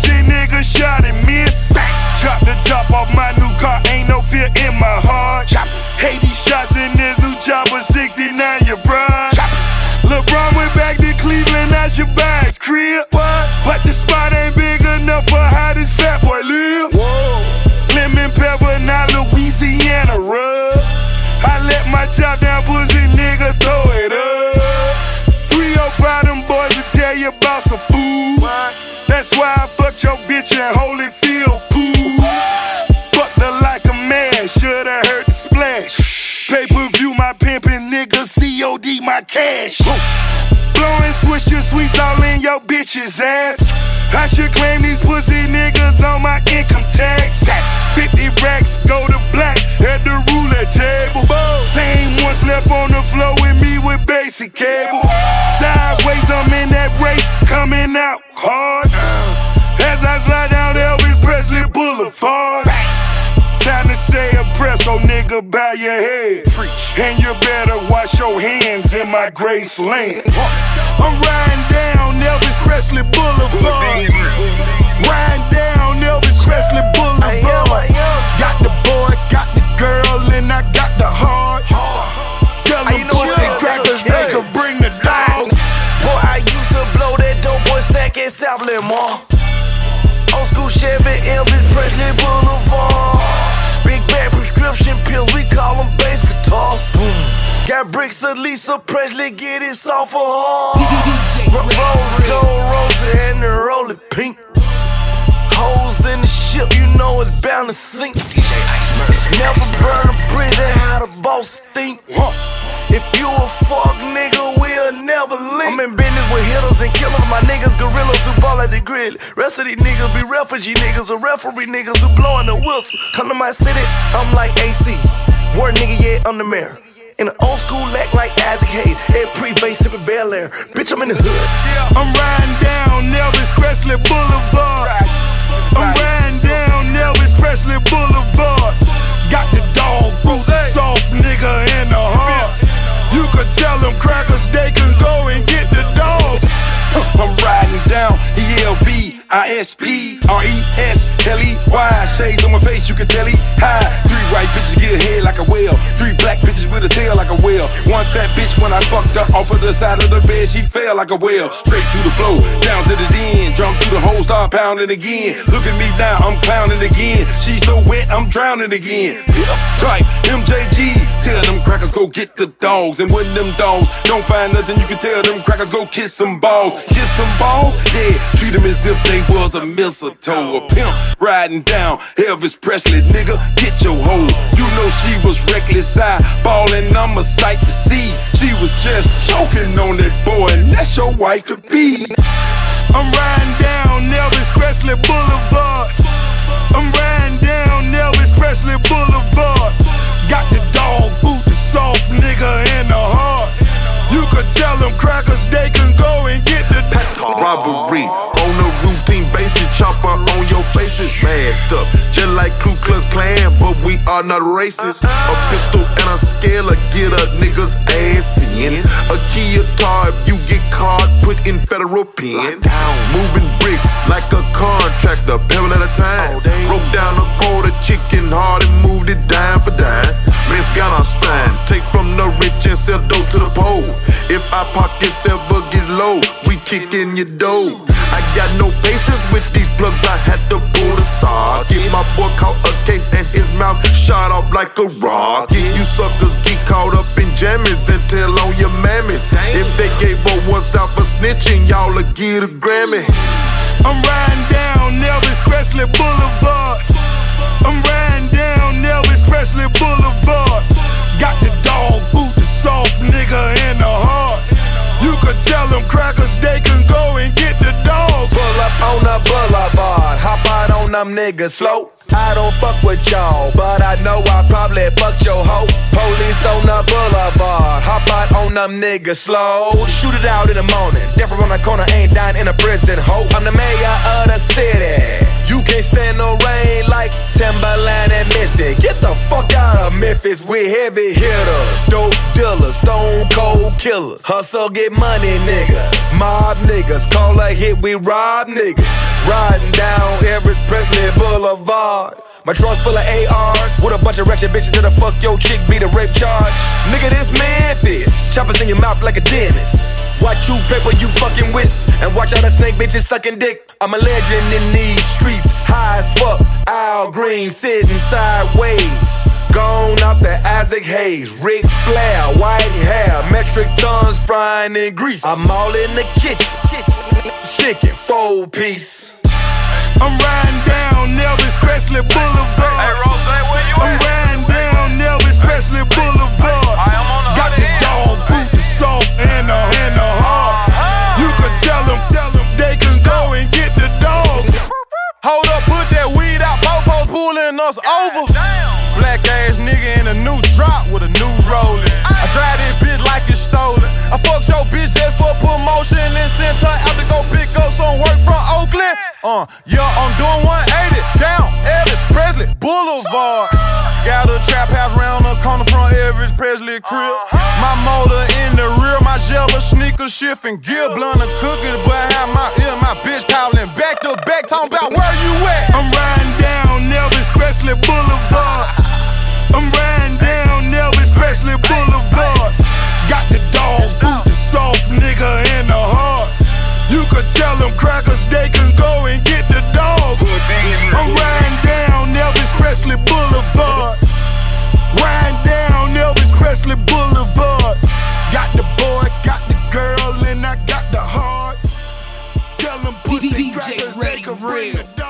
pussy nigga shot and miss. Chop the top off my new car, ain't no fear in my heart. Hate these shots in this new chopper, 69 your bride. LeBron went back to Cleveland, I should buy a crib. But the spot ain't big enough for how this fat boy live. Lemon pepper, not Louisiana rub. I let my chop down pussy nigga throw it up. 305 them boys will tell you about some food. That's why I fucked your bitch in Holyfield pool. Fucked her like a man, shoulda heard the splash. Pay-per-view my pimpin' nigga, COD my cash. Blowing Swisher Sweets all in your bitch's ass. I should claim these pussy niggas on my income tax. 50 racks go to black at the roulette table. Same ones left on the floor with me with basic cable. Sideways, I'm in that rate, coming out hard. As I slide down Elvis Presley Boulevard. Time to say a prayer, so nigga bow your head. And you better wash your hands in my Graceland. I'm riding down Elvis Presley Boulevard. Riding down Elvis Presley Boulevard. Got the boy, got the girl, and I got the heart. Tell them pussy crackers they can bring the dogs. Boy, I used to blow that dope boy sack at South Lemar. Old school Chevy, Elvis Presley Boulevard. Big bad prescription pills, we call them bass guitars. Got bricks of Lisa Presley, get it soft for hard. Rose gold, rosy, and the rolling pink. Holes in the ship, you know it's bound to sink. Never burn a bridge, that's how the boss think. If you a fuck nigga, we'll never link. I'm in business with hitters and killers. My niggas gorillas who ball at the grill. Rest of these niggas be refugee niggas or referee niggas who blowing the whistle. Come to my city, I'm like AC. Word nigga, yeah, I'm the mayor. In an old school act like Isaac Hayes. Head pre-face sippin' Bel Air. Bitch, I'm in the hood. I'm riding down Elvis Presley Boulevard. I'm riding down Elvis Presley Boulevard. Got the dog boot, soft nigga in the heart. You could tell them crackers they can go and get the dog. I'm riding down ELVISPRESLEY. Shades on my face, you can tell he high. 3 white bitches get a head like a whale. 3 black bitches with a tail like a whale. 1 fat bitch when I fucked her off of the side of the bed, she fell like a whale. Straight through the floor, down to the den. Jump through the hole, start pounding again. Look at me now, I'm clowning again. She's so wet, I'm drowning again. Right, MJG, tell them crackers go get the dogs. And when them dogs don't find nothing, you can tell them crackers go kiss some balls. Kiss some balls? Yeah, treat them as if they was a mistletoe. A pimp riding down Elvis Presley, nigga, get your hoe. You know she was reckless, I ballin', I'm a sight to see. She was just choking on that boy, and that's your wife to be. I'm riding down Elvis Presley Boulevard. I'm riding down Elvis Presley Boulevard. Got the dog boot, the soft nigga in the heart. You could tell them crackers they can go and get the robbery on a routine basis, chopper on your faces, masked up, just like Ku Klux Klan, but we are not racist. A pistol and a scaler get a nigga's ass in. A Kia tar if you get caught, put in federal pen. Moving bricks like a contractor, pebble at a time. Broke down a quarter chicken hard and moved it dime for dime. Men's got on stand, take from the rich and sell dope to the poor. If our pockets ever get low, we kick in your dough. I got no patience with these plugs, I had to pull the saw. Get my boy caught a case and his mouth shot off like a rocket. You suckers get caught up in jammies and tell on your mammies. If they gave her once out for snitching, y'all'll get a Grammy. I'm riding down Elvis Presley Boulevard. I'm riding down Elvis Presley Boulevard. Got the dog boot, the soft nigga in the heart. You could tell them crackers they can go and get the dog. Pull up on the boulevard, hop out on them niggas slow. I don't fuck with y'all, but I know I probably fucked your hoe. Police on the boulevard, hop out on them niggas slow. Shoot it out in the morning, different on the corner, ain't dying in a prison, ho. I'm the mayor of the city. You can't stand no rain like Timberland and Missy. Get the fuck out of Memphis with heavy hitters, dope dealers, stone cold killers. Hustle, get money, niggas. Mob niggas, call a hit, we rob niggas. Riding down Elvis Presley Boulevard. My trunk's full of ARs, with a bunch of ratchet bitches that'll fuck your chick, beat a rape charge. Nigga, this Memphis, choppers in your mouth like a dentist. Watch you paper you fucking with, and watch how the snake bitches sucking dick. I'm a legend in these streets, high as fuck. Al Green sitting sideways. Gone off the Isaac Hayes, Ric Flair, white hair, metric tons frying in grease. I'm all in the kitchen, chicken 4-piece. I'm riding down Elvis Presley Boulevard. Hey, Rose, where you I'm at? riding down Elvis Presley Boulevard. I'm on the Got the dog boot, the soft and the hard. You could tell them they can go and get the dog. Hold up, put that weed out, Popo pulling us over. Black ass nigga in a new drop with a new rollin'. I tried this bitch like it's stolen. I fucked your bitch just for promotion and sent her out to go pick up some work from Oakland. Yeah, I'm doing 180 down Elvis Presley Boulevard. Got a trap house round the corner from Elvis Presley crib. My motor in the rear, my jello sneakers shifting gear, blunt of cookies behind my ear. My bitch calling back to back, talking about where you at. I'm riding down Elvis Presley Boulevard. I'm riding down Elvis Presley Boulevard. Got the dog boot, the soft nigga in the heart. You could tell them crackers they can go and get the dogs. I'm riding down Elvis Presley Boulevard. Riding down Elvis Presley Boulevard. Got the boy, got the girl, and I got the heart. Tell them pussy crackers they can bring the dog.